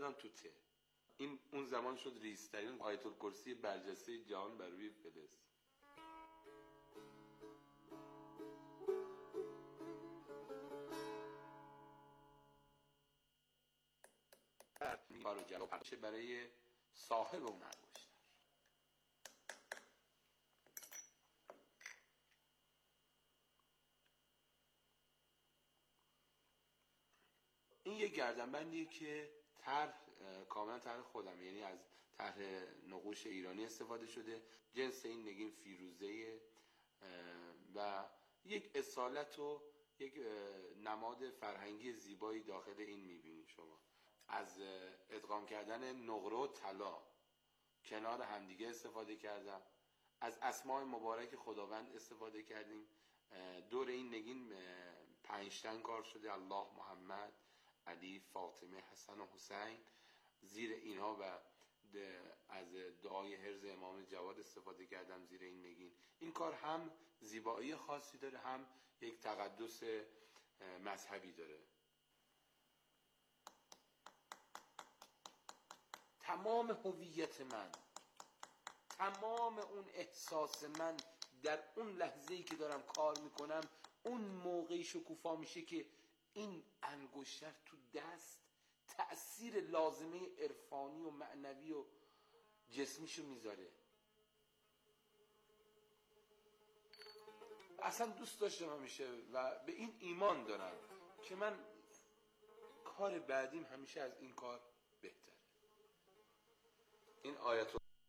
دادن تو ته. این اون زمان شد ریزترین آیت الکرسی برجسته جهان بر روی فلز. کارو جواب برای صاحب اون انگشتر. این یک گردنبندیه که کاملا طرح خودم، یعنی از طرح نقوش ایرانی استفاده شده. جنس این نگین فیروزه و یک اصالت و یک نماد فرهنگی زیبایی داخل این میبینید شما. از ادغام کردن نقره و طلا کنار همدیگه استفاده کردم. از اسماء مبارک خداوند استفاده کردیم. دور این نگین 5 تن کار شده: الله، محمد، علی، فاطمه، حسن و حسین. زیر اینها و از دعای حرز امام جواد استفاده کردم زیر این نگین. این کار هم زیبایی خاصی داره، هم یک تقدس مذهبی داره. تمام هویت من، تمام اون احساس من در اون لحظه‌ای که دارم کار میکنم، اون موقعی شکوفا میشه که این انگشتر تو دست تأثیر لازمه عرفانی و معنوی و جسمیشو میذاره. اصلا دوست داشتم همیشه و به این ایمان دارم که من کار بعدیم همیشه از این کار بهتره. این آیت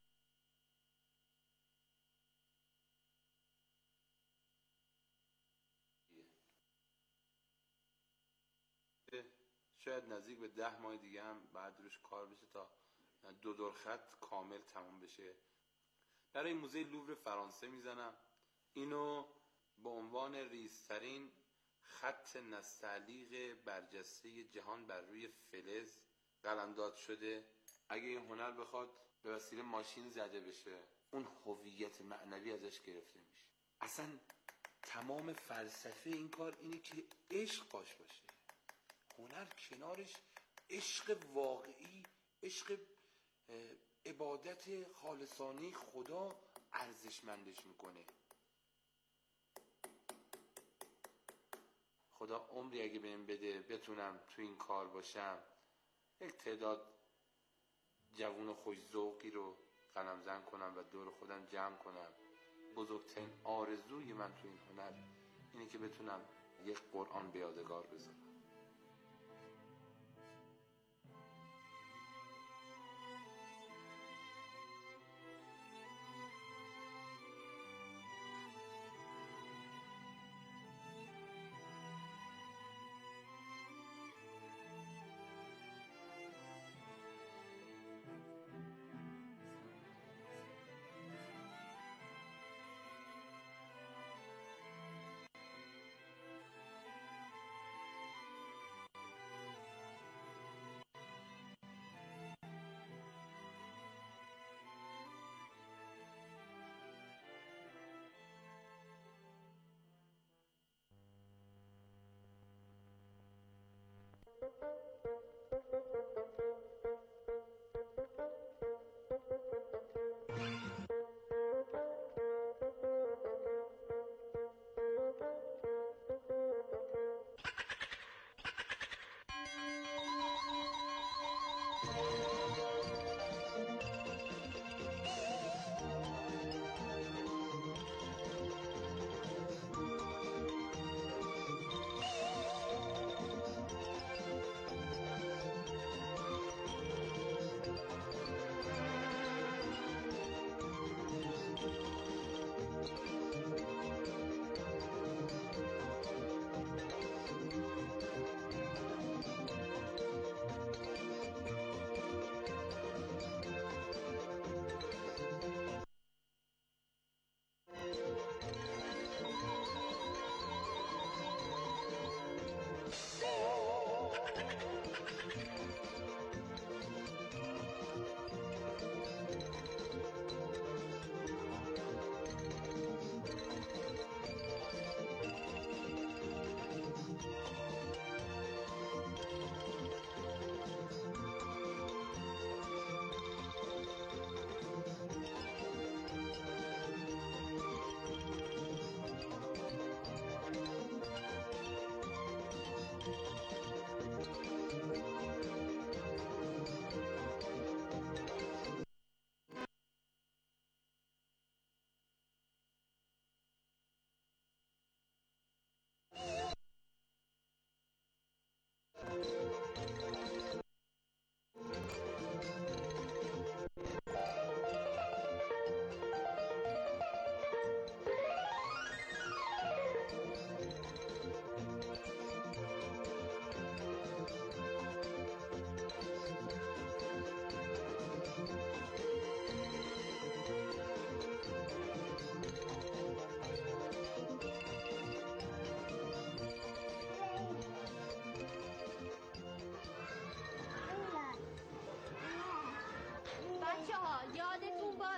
شاید نزدیک به 10 ماه دیگه هم بعد روش کار بشه تا 2 دور خط کامل تمام بشه. برای موزه لوور فرانسه میزنم. اینو به عنوان ریزترین خط نستعلیق برجسته جهان بر روی فلز قلمداد شده. اگه این هنر بخواد به وسیله ماشین زده بشه، اون هویت معنوی ازش گرفته میشه. اصلا تمام فلسفه این کار اینه که عشق باش باشه. هنر کنارش عشق واقعی، عشق عبادت خالصانه خدا ارزشمندش میکنه. خدا عمری اگه بهم بده بتونم تو این کار باشم، یک تعداد جوون خوش ذوقی رو قلمزن کنم و دور خودم جمع کنم. بزرگترین آرزوی من تو این هنر اینه که بتونم یک قرآن به یادگار بذارم.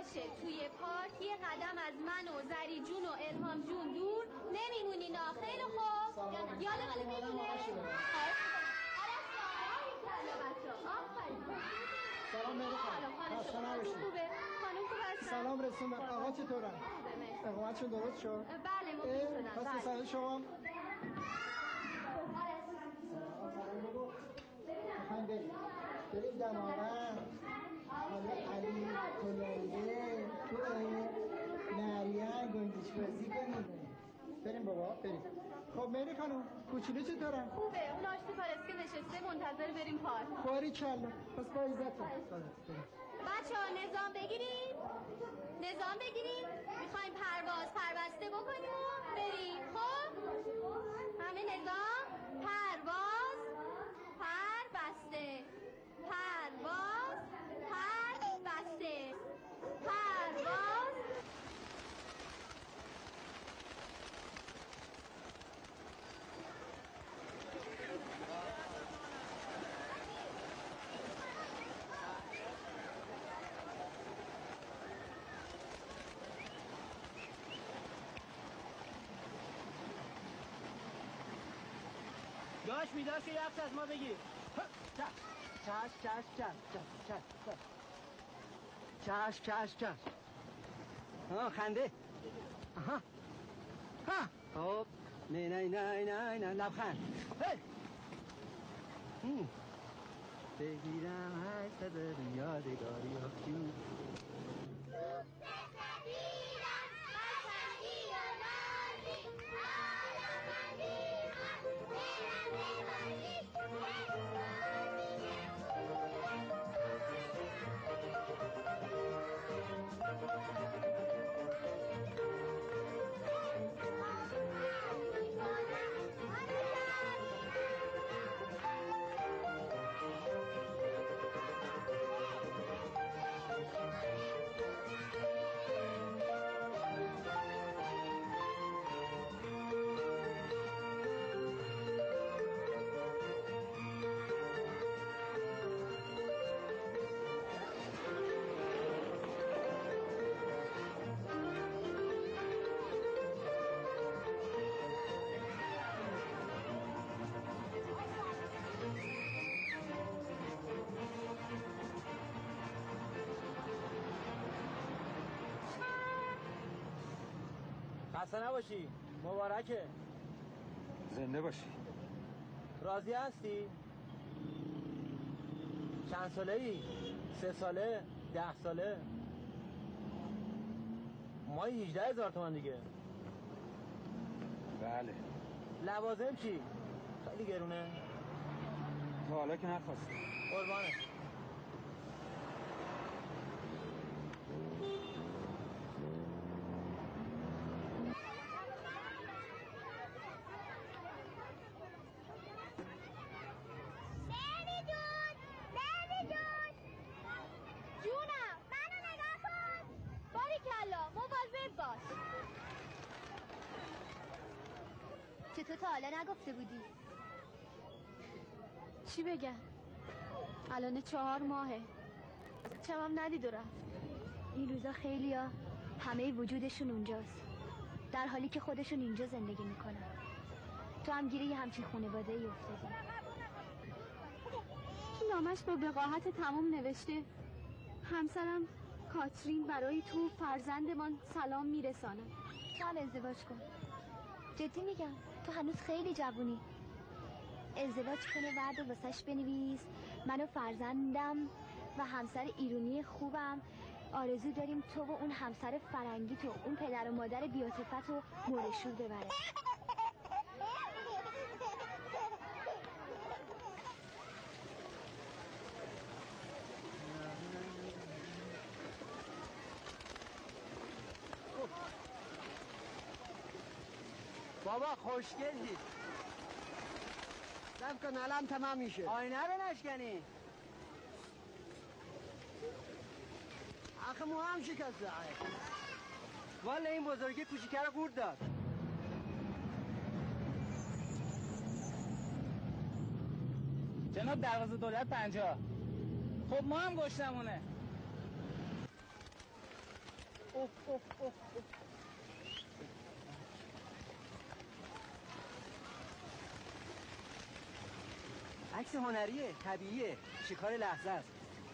باشه توی پارک یه قدم از من و زری جون و الهام جون دور نمیمونینا. خیلی خوب یادتون میمونه. سلام مهر خانم. خسته نباشید. خانم خوب هستن؟ سلام رسون. آقا چطورن؟ اقامتشون درست شد؟ بله مفید شدن. پس سلام شما. میخوایم بریم دماوند حالا علی کلنده تو مریم گنجش بازی کنیم. بریم بابا بریم. خب مهری خانم کوچولو چطورن؟ خوبه. اون آشتی پرسکه نشسته منتظر بریم پارک. باری کلا. پس با عزتون. بچه‌ها نظام بگیریم. نظام بگیریم. میخوایم پرواز پربسته بکنیم و بریم. خب همه نظام پرواز پربسته پرواز پربسته پرواز. داش میداش که یفت از ما بگیر. چشم ها خنده. آها ها خب نه لبخند. بگیرم هست داریم یادگاری ها جون. خسته نباشی. مبارکه. زنده باشی. راضی هستی؟ چند ساله ای؟ 3 ساله؟ 10 ساله؟ مایی 18,000 تومان دیگه. بله. لوازم چی؟ خیلی گرونه. تا حالا که نخواستی. قربانش. چطور تا حالا نگفته بودی؟ چی بگم؟ الان 4 ماهه چمم ندید و رفت. این روزا خیلی ها همه وجودشون اونجاست در حالی که خودشون اینجا زندگی میکنن. تو هم گیره یه همچین خانواده ای افتادی. نامش با وقاحت تمام نوشته همسرم کاترین برای تو فرزندمان سلام میرسانم. تو هم ازدواج کن. جدی میگم تو هنوز خیلی جوونی. ازدواج کنه بعد واسش بنویس من و فرزندم و همسر ایرانی خوبم آرزو داریم تو و اون همسر فرنگی تو اون پدر و مادر بی‌عاطفت رو مورشور ببره. بابا خوشگلی. رفت کن الان تمام میشه. آینه رو نشکنی. آخه مو هم شکسته. والا این بزرگی کوچیکه رو قورت داد. جناب دروازه دولت 50. خب ما هم گشتمونه. عکس هنریه، طبیعیه، شکار لحظه است.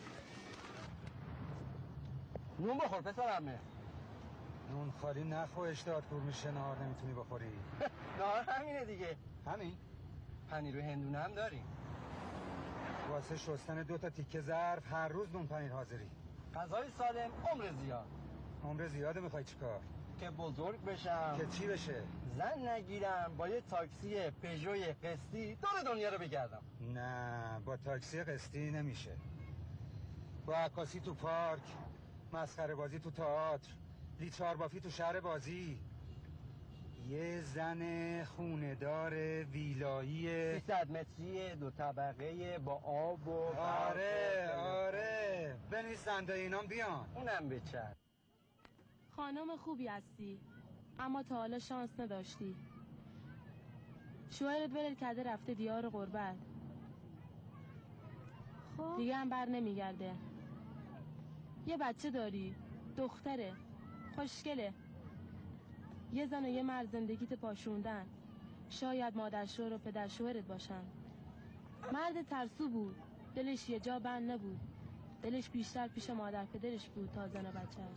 نون بخور پسرمه. نون خالی نخو، اشتهات کور میشه، نهار نمیتونی بخوری. نهار همینه دیگه. همین؟ پنیر و هندونه هم داریم. واسه شستن 2 تا تیکه ظرف هر روز نون پنیر حاضری. غذای سالم، عمر زیاد. عمر زیاده میخوای چیکار؟ که بزرگ بشم. که چی بشه؟ زن نگیرم، با یه تاکسی پژوی قسطی دور دنیا رو بگردم. نه، با تاکسی قسطی نمیشه. با عکاسی تو پارک، مسخره بازی تو تئاتر، لیچار بافی تو شهر بازی، یه زن خوندار ویلایی 300 متری 2 طبقه با آب و آره بنویس زنده اینام بیان. اونم بچر. خانم خوبی هستی، اما تا حالا شانس نداشتی. شوهرت ولت کرده رفته دیار غربت. خب دیگه هم بر نمیگرده. یه بچه داری، دختره، خوشگله. یه زن و یه مرد زندگیت پاشوندن. شاید مادر شوهر و پدر شوهرت باشن. مرد ترسو بود، دلش یه جا بند نبود. دلش بیشتر پیش مادر پدرش بود تا زن و بچهش.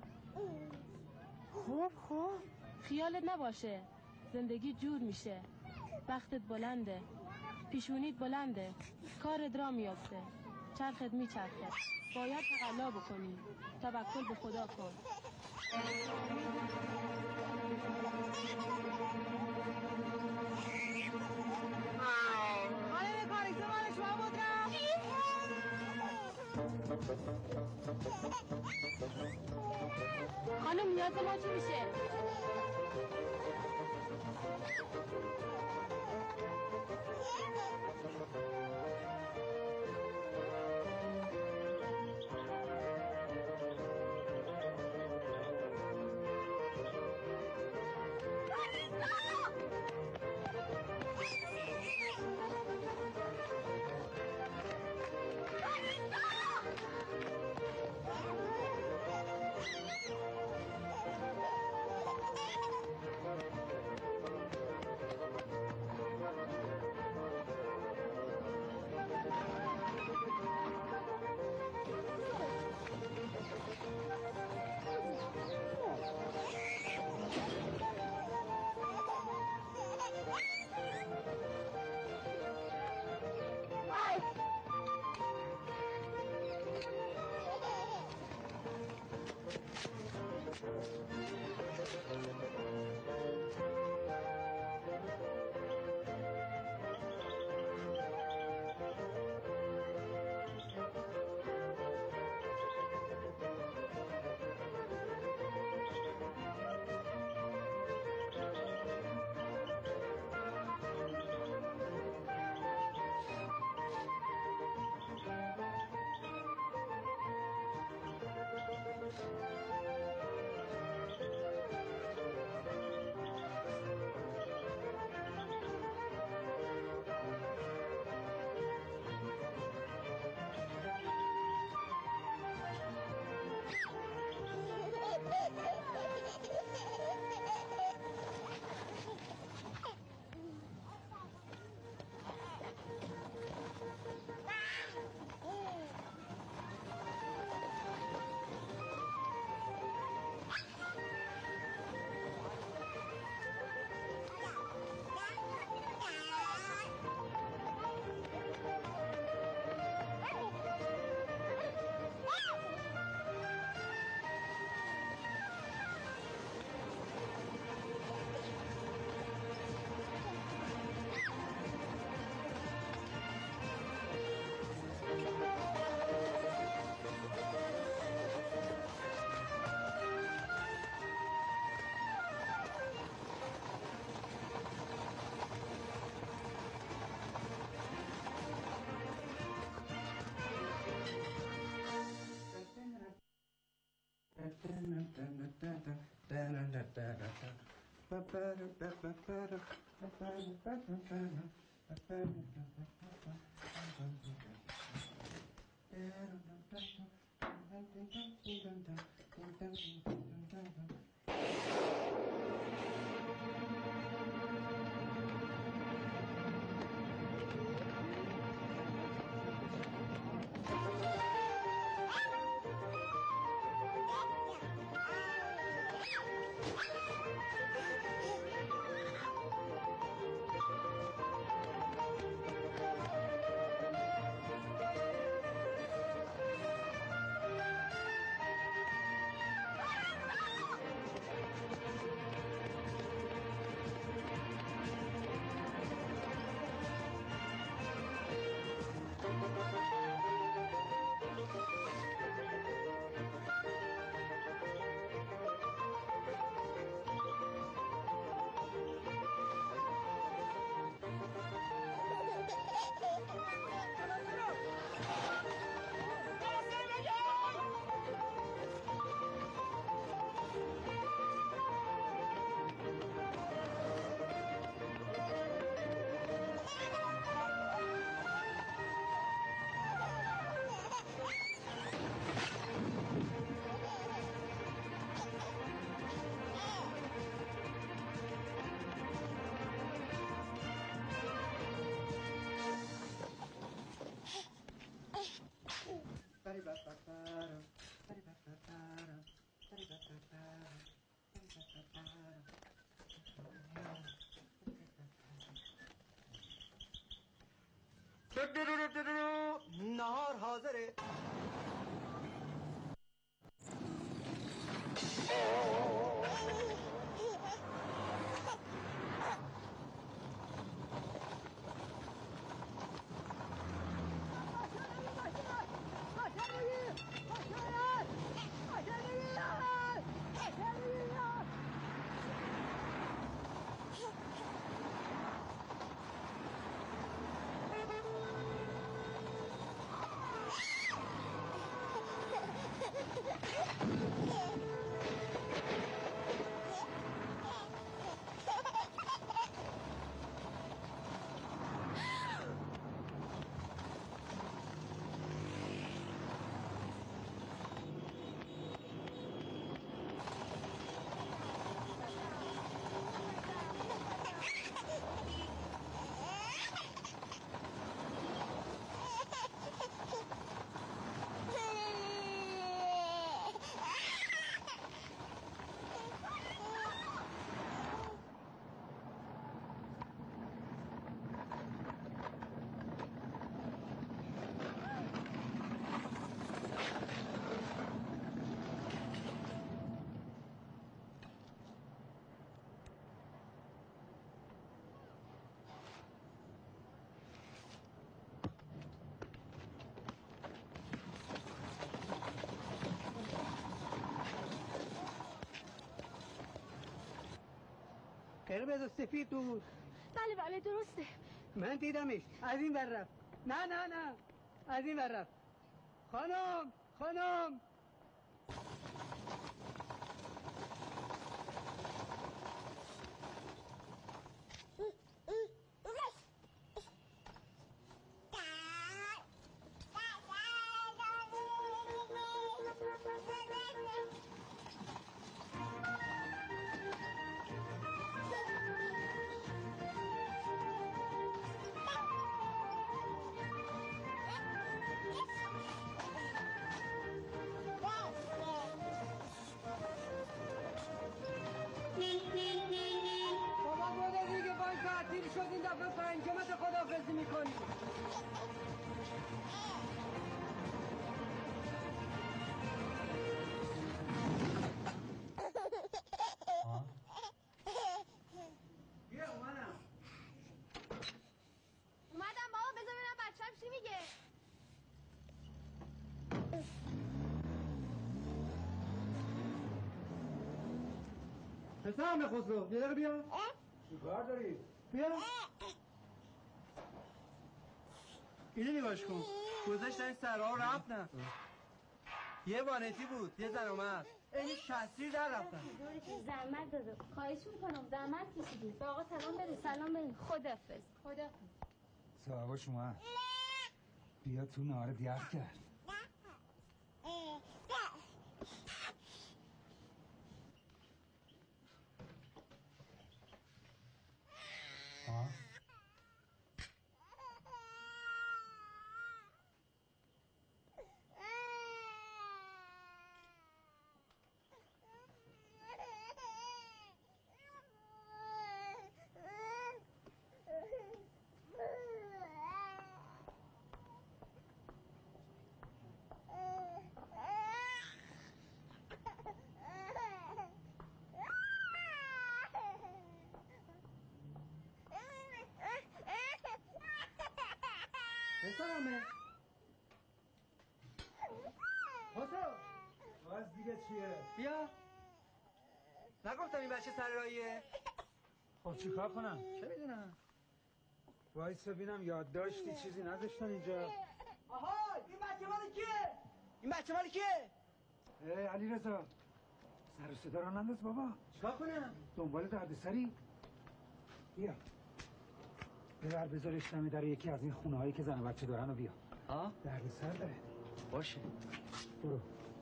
خب خیالت نباشه، زندگی جور میشه. بختت بلنده، پیشونیت بلنده، کارت را میافته، چرخت میچرخه. باید تقلا بکنی، توکل به خدا کن. خانم کاریزه مال شما بود رفت. خانم نیاز ما چی میشه؟ نهار حاضره. قرمز و سفید بود. بله درسته. من دیدمش از این ور رفت. نه از این ور رفت. خانم تعطیل شد، این دفعه پنجمت خداحافظی میکنی. بیا اومدم بابا، بذار ببینم بچه‌م چی میگه. پسرم خسرو، یه دقیقه بیا. چی کار داری؟ بیا. اینو نگاش کن. گذاشتن سرها رفتن. یه وانتی بود، یه زن اومد. این شسیر در رفتن. زحمت داده. خواهش میکنم، زحمت کشیدی. به آقا سلام برید. سلام برید. خداحافظ. صاحب شما بیا تو نهار دیار کرد. پسرمه حسن باز دیگه چیه؟ بیا. نگفتم این بچه سر راهیه؟ خب چیکار کنم؟ چه میدونم؟ وایس ببینم یادداشتی چیزی نذاشتن اینجا. آها این بچه مال کیه؟ این بچه مال کیه؟ علی رضا سر و صدا رو ننداز بابا. چیکار کنم؟ دنبال دردسری؟ بیا ببر بذارش دم در یکی از این خونه هایی که زن و بچه دارن و بیا. دردسر داره. باشه برو.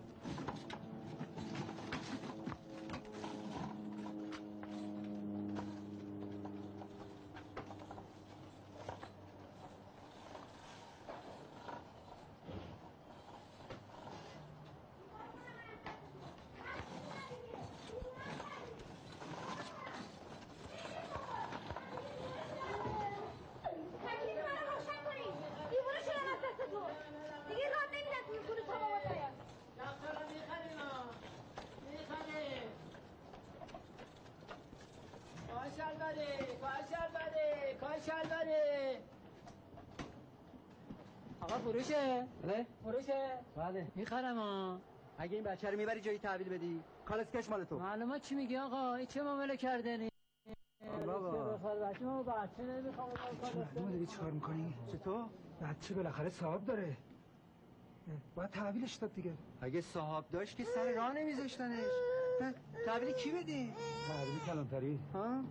آقا فروشه؟ بله؟ فروشه؟ بله. میخرم ها. اگه این بچه رو میبری جایی تحویل بدی کالسکش مال تو. معلومه چی میگی آقا؟ این چه معامله کردنی؟ بابا بچه نمیخوام. معلومه داری چیکار میکنی؟ چطور؟ بچه بالاخره صاحب داره. باید تحویلش داد دیگه. اگه صاحب داشت که سر راه نمیذاشتنش. تحویل کی بدی؟ تحویل کلانتری. ها؟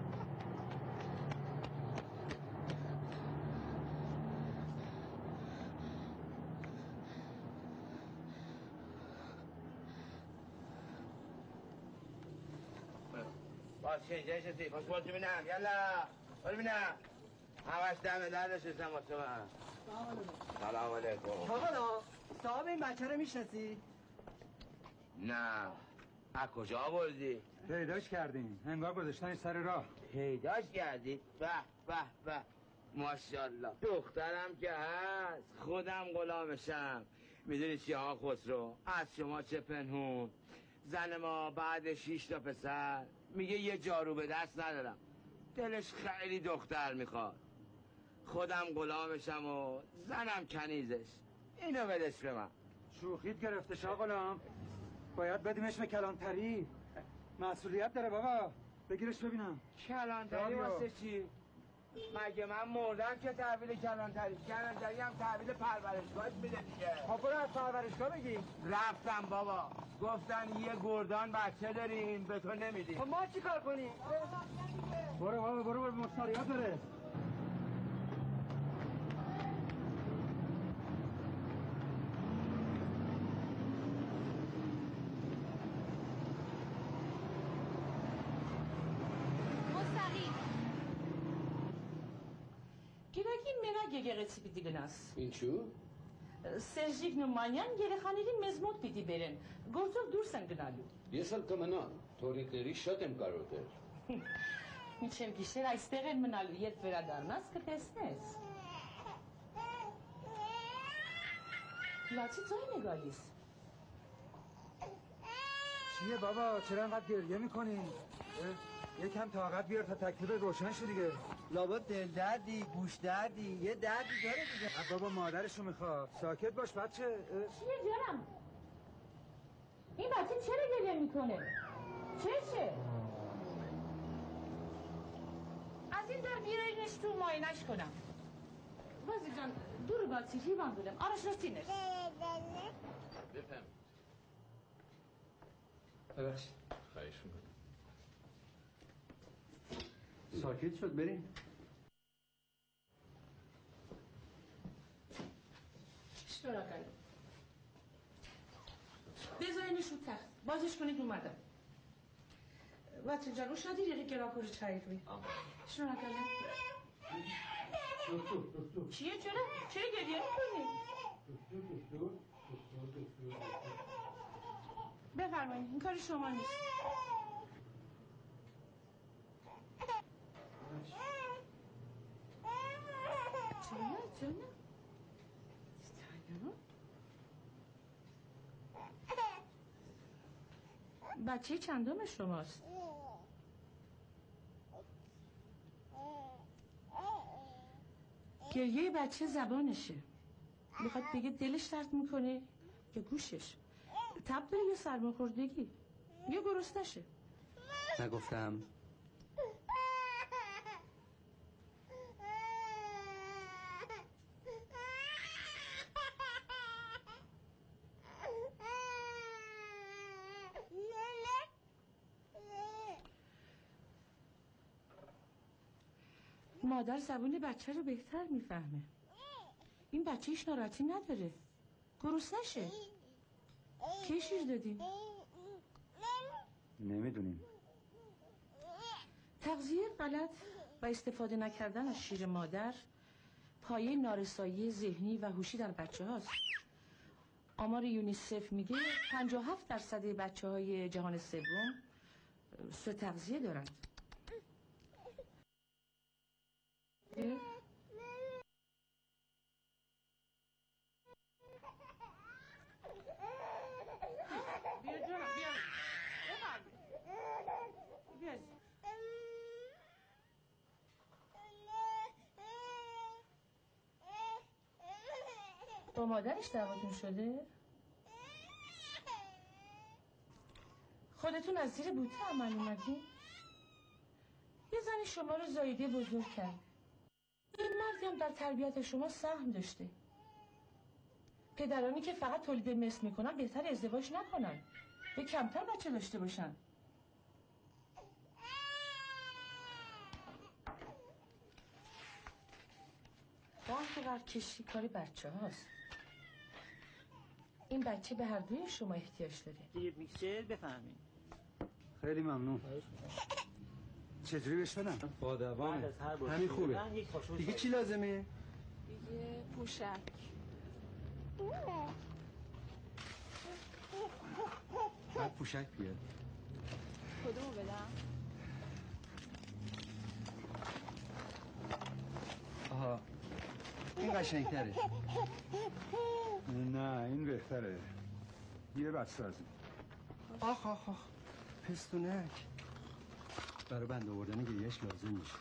باشه اینجا نشستی پس باز ببینم یلا باز ببینم همش دم در نشستم واسه من. سلام علیکم. آقا صاحب این بچه رو میشناسی؟ نه از کجا آوردی؟ پیداش کردیم انگار گذاشتنش سر راه. پیداش کردی؟ به به به ماشاءالله دخترم که هست خودم غلامشم. میدونی چی آقا خسرو از شما چه پنهون؟ زن ما بعد 6 تا پسر میگه یه جارو به دست ندارم، دلش خیلی دختر میخواد. خودم غلامشم و زنم کنیزش. اینو بدش به من. شوخیت گرفته شا غلام. باید بدیمش به کلانتری. مسئولیت داره بابا. بگیرش ببینم. کلانتری واسه چی؟ مگه من مردم که تحویل کلانتری هم تحویل پرورشگاهش میده دیگه. خب برو از پرورشگاه بگی. رفتم بابا گفتن یه گردان بچه داریم به تو نمیدیم. خب ما چی کار کنیم؟ برو بابا برو مشتریات داره. Gidagin mena gegeret pidi gnas. اینچو؟ Serjik numanyan gerekhanerin mezmot pidi beren. Gozol dursan gnalu. یه سال کمنان توریقری شدم کارودر. Miçev gişer aystegen menalu yet veradarnas que pesnes. Laçi toy negalis. چیه بابا چرا انقدر گریه میکنی؟ یکم طاقت بیار تا تکلیف روشن شو دیگه. لابد دل دردی گوش دردی یه دردی داره دیگه. بابا مادرشو میخواد. ساکت باش بچه. چیه جانم؟ این بچه چرا گریه میکنه؟ چشه؟ از این در بیارینش تو ماینش کنم. وزی جان دور بچه هیوان بودم آرشتینش. بفهم. ببخشید. خواهش میکنم. ساکت شد بریم. شورا کنیم. بذارینش رو تخت. بازش کنید اومدم. بچه جان روش ندیری یکی را کجا چایی روی. شورا کنیم. چیه چرا؟ چرا گریه میکنی؟ بفرمایید این کار شما نیست. چرا؟ بچه چندم شماست؟ گریه بچه زبانشه. میخواد بگه دلش درد میکنه یا گوشش. تب داره یا سرماخوردگی یا گرسنشه. نگفتم مادر زبون بچه رو بهتر میفهمه. این بچه هیچ ناراحتی نداره. گروس نشه. کی شیر دادیم؟ نمیدونیم. تغذیه غلط و استفاده نکردن از شیر مادر پایه نارسایی ذهنی و هوشی در بچه هاست. آمار یونیسف میگه 57% بچه های جهان سوم سوء تغذیه دارن. بیا جانم بیا. بیا. با مادرش دعواتون شده؟ خودتون از زیر بوته عمل اومدین؟ یه زنی شما رو زایده بزرگ کرد. یه مردی هم در تربیت شما سهم داشته. پدرانی که فقط تولید مثل میکنن بهتر ازدواج نکنن. به کمتر بچه داشته باشن. وقت کشی کاری بچه هاست. این بچه به هر دوی شما احتیاج داره. دیگه میکسر بفهمین. خیلی ممنون. چجوری بهش بدم؟ با دوامه. همین خوبه. دیگه چی لازمه؟ دیگه پوشک. بعد پوشک بیاد. کدومو بدم؟ آها این قشنگتره. نه این بهتره. یه بسته از این. آخ آخ آخ پستونک برای بند آوردن گریهش لازم میشه.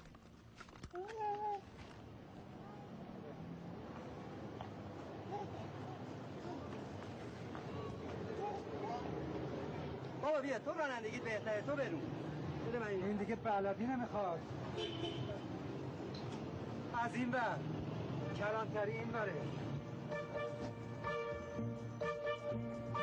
بابا بیا تو رانندگیت بهتره، تو برون. بده من این دیگه بلدی نمیخواد. از این بر کلانتری این بره.